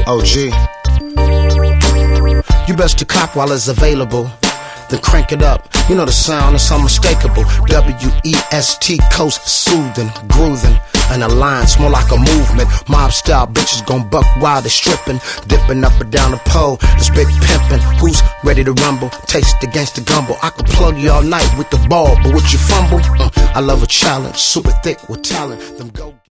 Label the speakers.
Speaker 1: OG. You best to cop while it's available. Then crank it up, you know the sound is unmistakable. W-E-S-T, coast soothing, grooving. An alliance, more like a movement. Mob style bitches gon' buck while they stripping, dipping up and down the pole. This big pimpin', who's ready to rumble? Taste the gangsta gumbo. I could plug you all night with the ball, but would you fumble? I love a challenge, super thick with talent. Them go